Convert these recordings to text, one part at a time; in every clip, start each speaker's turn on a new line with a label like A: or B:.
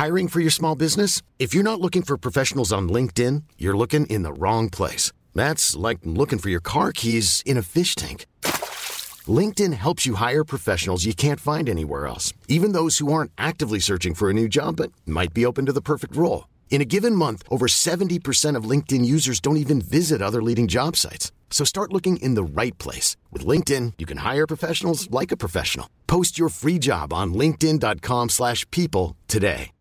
A: Hiring for your small business? If you're not looking for professionals on LinkedIn, you're looking in the wrong place. That's like looking for your car keys in a fish tank. LinkedIn helps you hire professionals you can't find anywhere else, even those who aren't actively searching for a new job but might be open to the perfect role. In a given month, over 70% of LinkedIn users don't even visit other leading job sites. So start looking in the right place. With LinkedIn, you can hire professionals like a professional. Post your free job on linkedin.com/people today.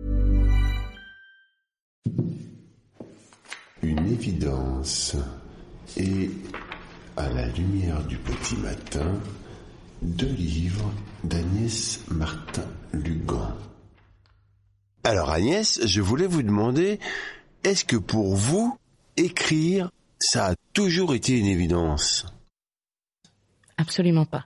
B: Une évidence. Et à la lumière du petit matin, 2 livres d'Agnès Martin-Lugan. Alors Agnès, je voulais vous demander, est-ce que pour vous, écrire, ça a toujours été une évidence?
C: Absolument pas.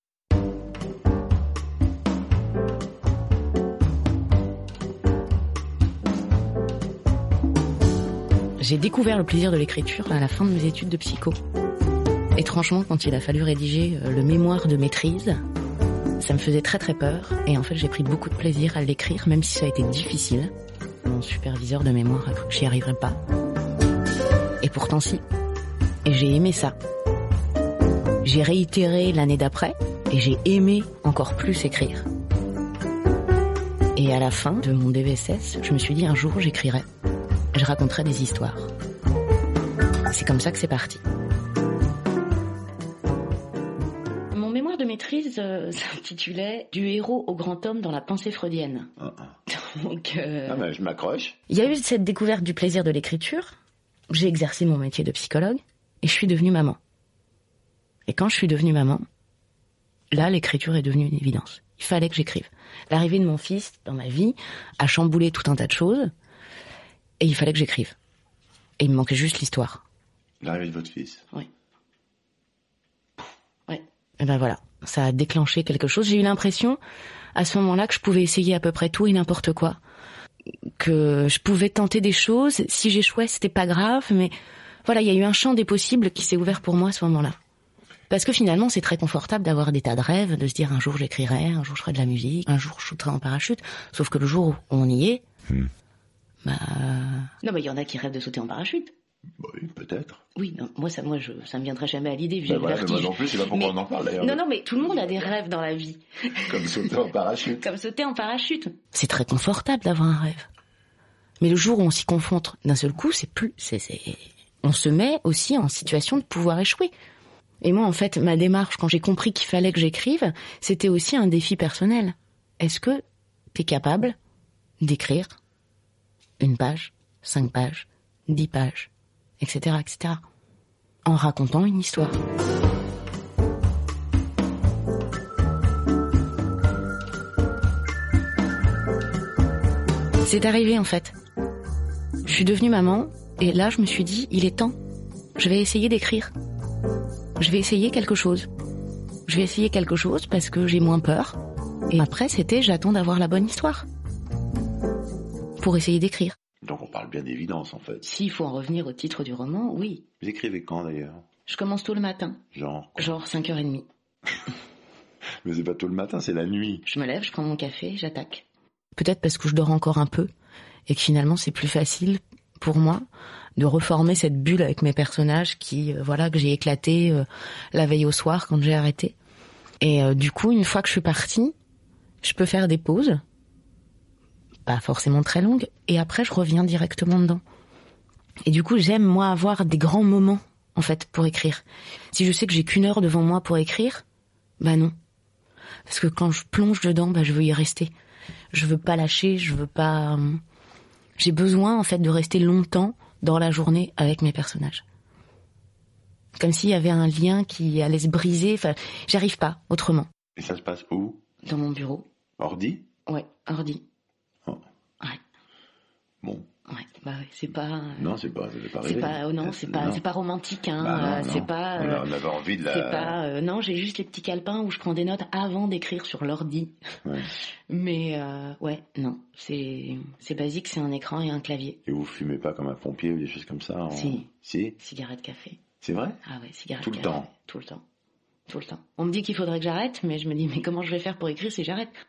C: J'ai découvert le plaisir de l'écriture à la fin de mes études de psycho. Étrangement, quand il a fallu rédiger le mémoire de maîtrise, ça me faisait très très peur. Et en fait, j'ai pris beaucoup de plaisir à l'écrire, même si ça a été difficile. Mon superviseur de mémoire a cru que j'y arriverais pas. Et pourtant si. Et j'ai aimé ça. J'ai réitéré l'année d'après, et j'ai aimé encore plus écrire. Et à la fin de mon DVSS, je me suis dit un jour j'écrirai. Je raconterai des histoires. C'est comme ça que c'est parti. Mon mémoire de maîtrise s'intitulait « Du héros au grand homme dans la pensée freudienne ». Donc,
B: mais je m'accroche.
C: Il y a eu cette découverte du plaisir de l'écriture. J'ai exercé mon métier de psychologue et je suis devenue maman. Et quand je suis devenue maman, là, l'écriture est devenue une évidence. Il fallait que j'écrive. L'arrivée de mon fils dans ma vie a chamboulé tout un tas de choses et il fallait que j'écrive. Et il me manquait juste l'histoire.
B: L'arrivée de votre fils?
C: Oui. Ouais. Et ben voilà, ça a déclenché quelque chose. J'ai eu l'impression, à ce moment-là, que je pouvais essayer à peu près tout et n'importe quoi. Que je pouvais tenter des choses. Si j'échouais, c'était pas grave, mais voilà, il y a eu un champ des possibles qui s'est ouvert pour moi à ce moment-là. Parce que finalement, c'est très confortable d'avoir des tas de rêves, de se dire un jour j'écrirai, un jour je ferai de la musique, un jour je sauterai en parachute. Sauf que le jour où on y est, Non, mais il y en a qui rêvent de sauter en parachute.
B: Oui, peut-être.
C: Oui, non, ça me viendrait jamais à l'idée. J'ai
B: moi non plus, c'est pas pourquoi on en parle d'ailleurs.
C: Non, mais tout le monde a des rêves dans la vie.
B: Comme sauter en parachute.
C: Comme sauter en parachute. C'est très confortable d'avoir un rêve. Mais le jour où on s'y confronte d'un seul coup, on se met aussi en situation de pouvoir échouer. Et moi, en fait, ma démarche, quand j'ai compris qu'il fallait que j'écrive, c'était aussi un défi personnel. Est-ce que t'es capable d'écrire 1 page, 5 pages, 10 pages, etc., etc., en racontant une histoire. C'est arrivé, en fait. Je suis devenue maman, et là, je me suis dit, il est temps. Je vais essayer d'écrire. Je vais essayer quelque chose. Je vais essayer quelque chose parce que j'ai moins peur. Et après, j'attends d'avoir la bonne histoire. Pour essayer d'écrire.
B: Donc on parle bien d'évidence en fait.
C: S'il faut en revenir au titre du roman, oui.
B: Vous écrivez quand d'ailleurs?
C: Je commence tôt le matin.
B: Genre
C: 5h30.
B: Mais c'est pas tôt le matin, c'est la nuit.
C: Je me lève, je prends mon café, j'attaque. Peut-être parce que je dors encore un peu et que finalement c'est plus facile pour moi de reformer cette bulle avec mes personnages que j'ai éclaté la veille au soir quand j'ai arrêté. Et du coup, une fois que je suis partie, je peux faire des pauses, pas forcément très longues, et après je reviens directement dedans. Et du coup, j'aime moi avoir des grands moments en fait pour écrire. Si je sais que j'ai qu'1 heure devant moi pour écrire, bah non. Parce que quand je plonge dedans, je veux y rester. Je veux pas lâcher, j'ai besoin en fait de rester longtemps dans la journée avec mes personnages. Comme s'il y avait un lien qui allait se briser, j'arrive pas autrement.
B: Et ça se passe où?
C: Dans mon bureau.
B: Ordi?
C: Ouais, ordi.
B: Oh.
C: Ouais.
B: Bon.
C: Ouais, c'est pas...
B: Non, c'est pas
C: c'est pas romantique, hein.
B: Non.
C: C'est pas...
B: on avait envie de la...
C: C'est pas... non, j'ai juste les petits calepins où je prends des notes avant d'écrire sur l'ordi.
B: Ouais.
C: Mais, non. C'est basique, c'est un écran et un clavier.
B: Et vous fumez pas comme un pompier ou des choses comme ça?
C: Si.
B: Si?
C: Cigarette café.
B: C'est vrai?
C: Ah ouais, cigarette
B: café. Tout le temps?
C: Tout le temps. On me dit qu'il faudrait que j'arrête, mais je me dis, mais comment je vais faire pour écrire si j'arrête?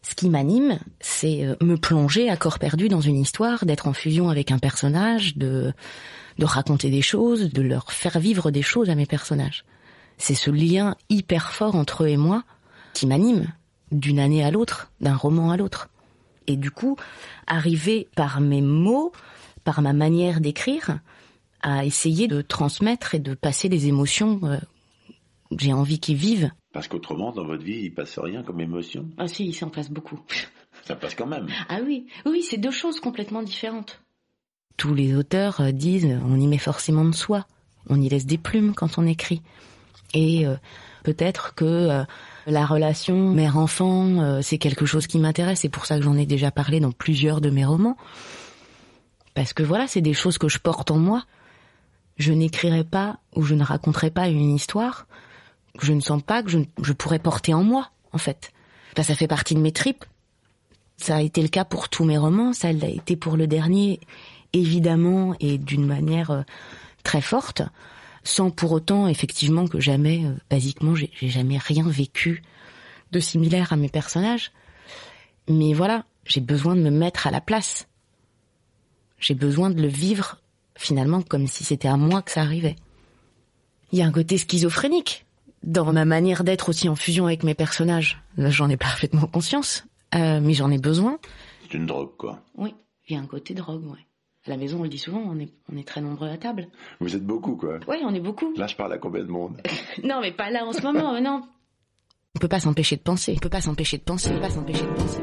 C: Ce qui m'anime, c'est me plonger à corps perdu dans une histoire, d'être en fusion avec un personnage, de raconter des choses, de leur faire vivre des choses à mes personnages. C'est ce lien hyper fort entre eux et moi qui m'anime d'une année à l'autre, d'un roman à l'autre. Et du coup, arriver par mes mots, par ma manière d'écrire, à essayer de transmettre et de passer les émotions que j'ai envie qu'ils vivent.
D: Parce qu'autrement, dans votre vie, il passe rien comme émotion.
C: Ah si, il s'en passe beaucoup.
D: Ça passe quand même.
C: Ah oui, c'est deux choses complètement différentes. Tous les auteurs disent, on y met forcément de soi. On y laisse des plumes quand on écrit. Et peut-être que la relation mère-enfant, c'est quelque chose qui m'intéresse. C'est pour ça que j'en ai déjà parlé dans plusieurs de mes romans. Parce que voilà, c'est des choses que je porte en moi. Je n'écrirai pas ou je ne raconterai pas une histoire que je ne sens pas que je pourrais porter en moi, en fait. Ça fait partie de mes tripes. Ça a été le cas pour tous mes romans, ça l'a été pour le dernier, évidemment, et d'une manière très forte, sans pour autant, effectivement, que jamais, basiquement, j'ai jamais rien vécu de similaire à mes personnages. Mais voilà, j'ai besoin de me mettre à la place. J'ai besoin de le vivre, finalement, comme si c'était à moi que ça arrivait. Il y a un côté schizophrénique dans ma manière d'être aussi en fusion avec mes personnages. Là, j'en ai parfaitement conscience, mais j'en ai besoin.
D: C'est une drogue, quoi.
C: Oui, il y a un côté drogue, ouais. À la maison, on le dit souvent, on est très nombreux à table.
D: Vous êtes beaucoup, quoi.
C: Oui, on est beaucoup.
D: Là, je parle à combien de monde?
C: Non, mais pas là en ce moment, non. On peut pas s'empêcher de penser. On peut pas s'empêcher de penser. On peut pas s'empêcher de penser.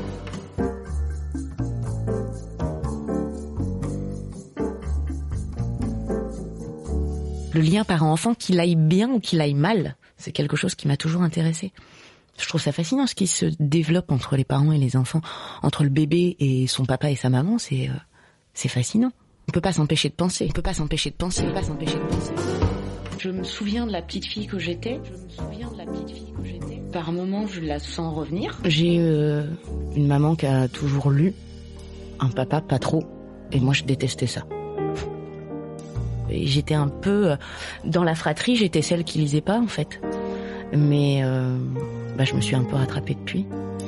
C: Le lien parent-enfant, qu'il aille bien ou qu'il aille mal, c'est quelque chose qui m'a toujours intéressée. Je trouve ça fascinant ce qui se développe entre les parents et les enfants, entre le bébé et son papa et sa maman, c'est fascinant. On peut pas s'empêcher de penser. On peut pas s'empêcher de penser. On peut pas s'empêcher de penser. Je me souviens de la petite fille que j'étais. Par moments, je la sens revenir. J'ai une maman qui a toujours lu, un papa pas trop, et moi je détestais ça. Et j'étais un peu dans la fratrie, j'étais celle qui lisait pas en fait. Mais je me suis un peu rattrapée depuis.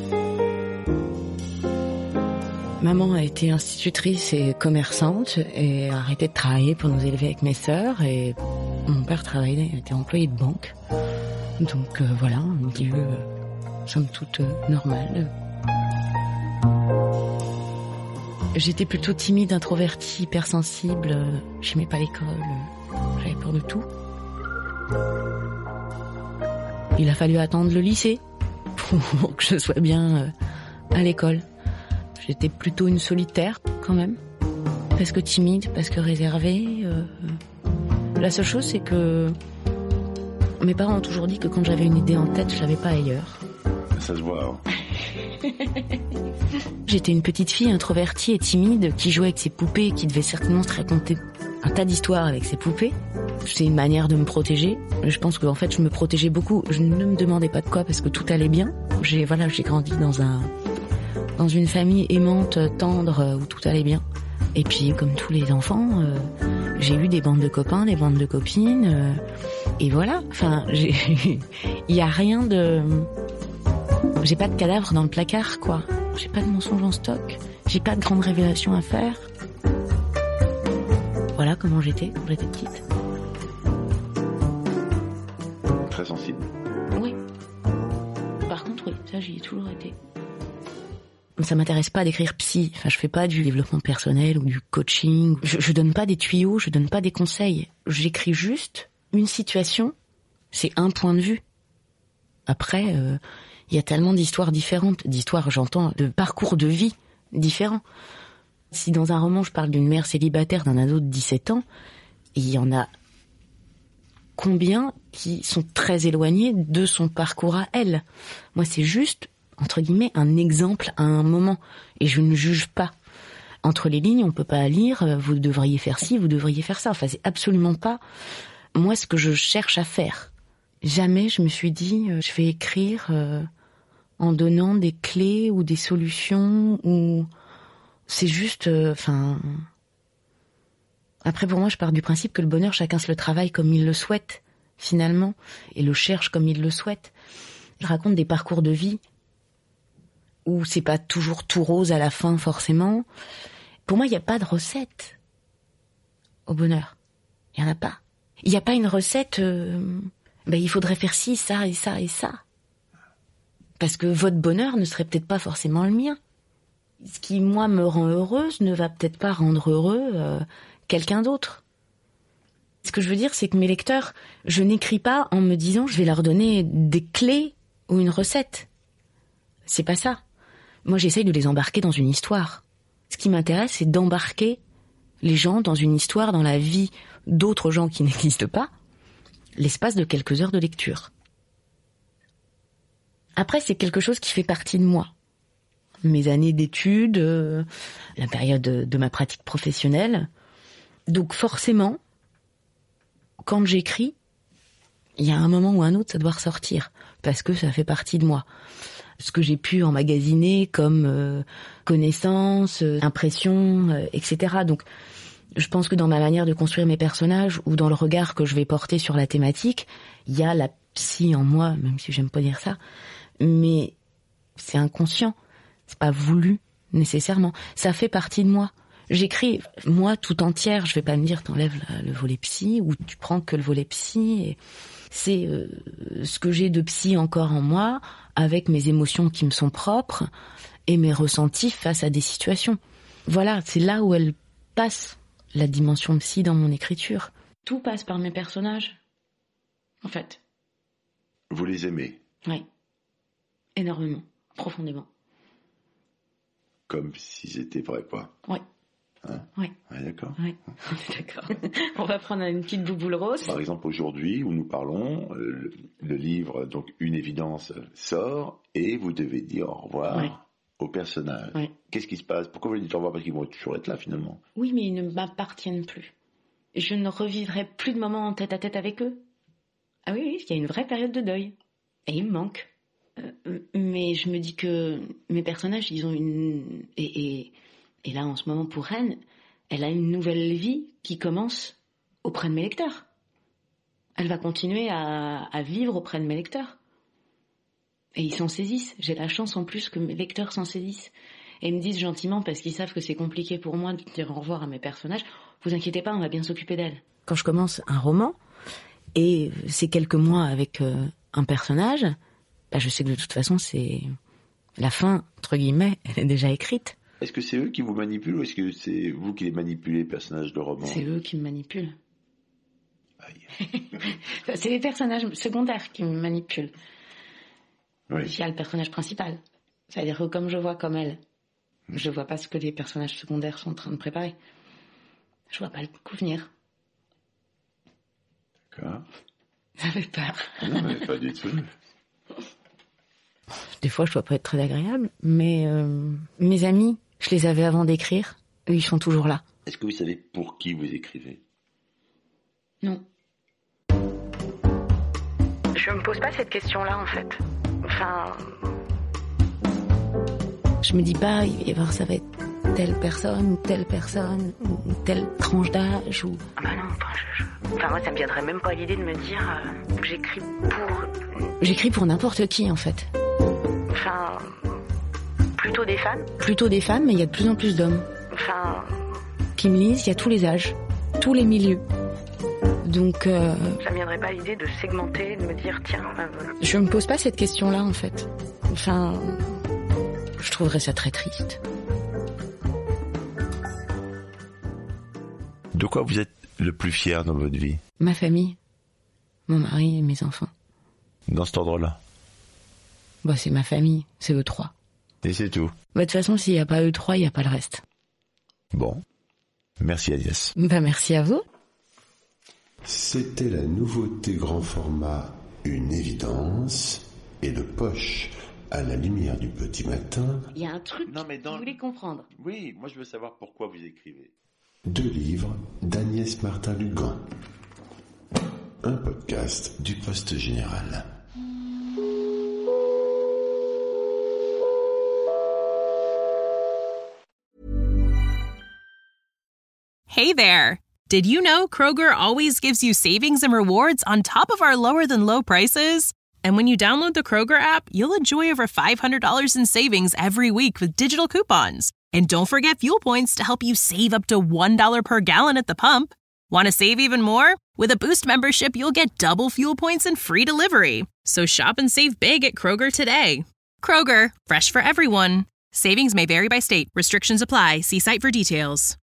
C: Maman a été institutrice et commerçante et a arrêté de travailler pour nous élever avec mes sœurs. Et mon père était employé de banque. Donc voilà, un milieu somme toute normal. J'étais plutôt timide, introvertie, hypersensible. J'aimais pas l'école. J'avais peur de tout. Il a fallu attendre le lycée pour que je sois bien à l'école. J'étais plutôt une solitaire, quand même. Parce que timide, parce que réservée. La seule chose, c'est que mes parents ont toujours dit que quand j'avais une idée en tête, je l'avais pas ailleurs.
D: Ça se voit, hein.
C: J'étais une petite fille introvertie et timide qui jouait avec ses poupées et qui devait certainement se raconter un tas d'histoires avec ses poupées. C'est une manière de me protéger. Je pense qu'en fait, je me protégeais beaucoup. Je ne me demandais pas de quoi parce que tout allait bien. J'ai grandi dans une famille aimante, tendre, où tout allait bien. Et puis, comme tous les enfants, j'ai eu des bandes de copains, des bandes de copines. Et voilà. Enfin, il y a rien de... J'ai pas de cadavre dans le placard, quoi. J'ai pas de mensonges en stock. J'ai pas de grandes révélations à faire. Voilà comment j'étais quand j'étais petite.
D: Très sensible.
C: Oui. Par contre, oui, ça j'y ai toujours été. Ça m'intéresse pas d'écrire psy. Enfin, je fais pas du développement personnel ou du coaching. Je donne pas des tuyaux, je donne pas des conseils. J'écris juste une situation. C'est un point de vue. Après, il y a tellement d'histoires différentes. D'histoires, j'entends, de parcours de vie différents. Si dans un roman, je parle d'une mère célibataire d'un ado de 17 ans, il y en a combien qui sont très éloignés de son parcours à elle. Moi, c'est juste, entre guillemets, un exemple à un moment. Et je ne juge pas. Entre les lignes, on peut pas lire, vous devriez faire ci, vous devriez faire ça. Enfin, c'est absolument pas, moi, ce que je cherche à faire. Jamais je me suis dit, je vais écrire en donnant des clés ou des solutions, ou c'est juste, Après, pour moi, je pars du principe que le bonheur, chacun se le travaille comme il le souhaite, finalement, et le cherche comme il le souhaite. Je raconte des parcours de vie. où c'est pas toujours tout rose à la fin forcément. Pour moi, il n'y a pas de recette au bonheur. Il n'y en a pas. Il n'y a pas une recette, il faudrait faire ci, ça et ça et ça. Parce que votre bonheur ne serait peut-être pas forcément le mien. Ce qui, moi, me rend heureuse ne va peut-être pas rendre heureux quelqu'un d'autre. Ce que je veux dire, c'est que mes lecteurs, je n'écris pas en me disant je vais leur donner des clés ou une recette. C'est pas ça. Moi, j'essaye de les embarquer dans une histoire. Ce qui m'intéresse, c'est d'embarquer les gens dans une histoire, dans la vie d'autres gens qui n'existent pas, l'espace de quelques heures de lecture. Après, c'est quelque chose qui fait partie de moi. Mes années d'études, la période de ma pratique professionnelle. Donc forcément, quand j'écris, il y a un moment ou un autre, ça doit ressortir, parce que ça fait partie de moi. Ce que j'ai pu emmagasiner comme connaissances, impressions, etc. Donc, je pense que dans ma manière de construire mes personnages ou dans le regard que je vais porter sur la thématique, il y a la psy en moi, même si j'aime pas dire ça, mais c'est inconscient, c'est pas voulu nécessairement. Ça fait partie de moi. J'écris, moi, tout entière, je vais pas me dire t'enlèves le volet psy ou tu prends que le volet psy. Et c'est ce que j'ai de psy encore en moi, avec mes émotions qui me sont propres et mes ressentis face à des situations. Voilà, c'est là où elle passe, la dimension psy dans mon écriture. Tout passe par mes personnages, en fait.
D: Vous les aimez?
C: Oui, énormément, profondément.
D: Comme si c'était vrai, quoi.
C: Oui.
D: Hein?
C: Oui.
D: Ouais, d'accord.
C: Oui, d'accord. On va prendre une petite bouboule rose.
D: Par exemple, aujourd'hui, où nous parlons, le livre, donc Une évidence, sort et vous devez dire au revoir aux personnages.
C: Oui.
D: Qu'est-ce qui se passe? Pourquoi vous dites au revoir? Parce qu'ils vont toujours être là, finalement.
C: Oui, mais ils ne m'appartiennent plus. Je ne revivrai plus de moments en tête-à-tête avec eux. Ah oui, il y a une vraie période de deuil. Et ils me manquent. Mais je me dis que mes personnages, ils ont une... Et là, en ce moment, pour Rennes, elle a une nouvelle vie qui commence auprès de mes lecteurs. Elle va continuer à vivre auprès de mes lecteurs. Et ils s'en saisissent. J'ai la chance en plus que mes lecteurs s'en saisissent. Et ils me disent gentiment, parce qu'ils savent que c'est compliqué pour moi de dire au revoir à mes personnages, vous inquiétez pas, on va bien s'occuper d'elle. Quand je commence un roman, et c'est quelques mois avec un personnage, je sais que de toute façon, c'est la fin, entre guillemets, elle est déjà écrite.
D: Est-ce que c'est eux qui vous manipulent ou est-ce que c'est vous qui les manipulez, les personnages de roman?
C: C'est eux qui me manipulent.
D: Aïe.
C: C'est les personnages secondaires qui me manipulent.
D: Oui.
C: Il y a le personnage principal. C'est-à-dire que comme je vois comme elle, je vois pas ce que les personnages secondaires sont en train de préparer. Je vois pas le coup venir.
D: D'accord.
C: Ça fait peur.
D: Non, mais pas du tout.
C: Des fois, je dois pas être très agréable, mais mes amis, je les avais avant d'écrire, eux, ils sont toujours là.
D: Est-ce que vous savez pour qui vous écrivez?
C: Non. Je me pose pas cette question-là, en fait. Enfin... Je me dis pas, il va y avoir, ça va être telle personne, ou telle tranche d'âge, ou... Ah bah non, enfin moi, ça me viendrait même pas l'idée de me dire que j'écris pour... J'écris pour n'importe qui, en fait. Enfin... Plutôt des femmes. Plutôt des femmes, mais il y a de plus en plus d'hommes. Enfin... Qui me lisent, il y a tous les âges, tous les milieux. Donc... Ça me viendrait pas l'idée de segmenter, de me dire, tiens... Je me pose pas cette question-là, en fait. Enfin... Je trouverais ça très triste.
D: De quoi vous êtes le plus fier dans votre vie?
C: Ma famille, mon mari et mes enfants.
D: Dans cet ordre-là?
C: C'est ma famille, c'est eux trois.
D: Et c'est tout?
C: De toute façon, s'il n'y a pas eux trois, il n'y a pas le reste.
D: Bon. Merci Agnès.
C: Merci à vous.
B: C'était la nouveauté grand format Une évidence et de poche à la lumière du petit matin.
C: Il y a un truc que vous voulez comprendre.
D: Oui, moi je veux savoir pourquoi vous écrivez.
B: 2 livres d'Agnès Martin-Lugan. Un podcast du Poste Général.
E: Hey there! Did you know Kroger always gives you savings and rewards on top of our lower-than-low prices? And when you download the Kroger app, you'll enjoy over $500 in savings every week with digital coupons. And don't forget fuel points to help you save up to $1 per gallon at the pump. Want to save even more? With a Boost membership, you'll get double fuel points and free delivery. So shop and save big at Kroger today. Kroger, fresh for everyone. Savings may vary by state. Restrictions apply. See site for details.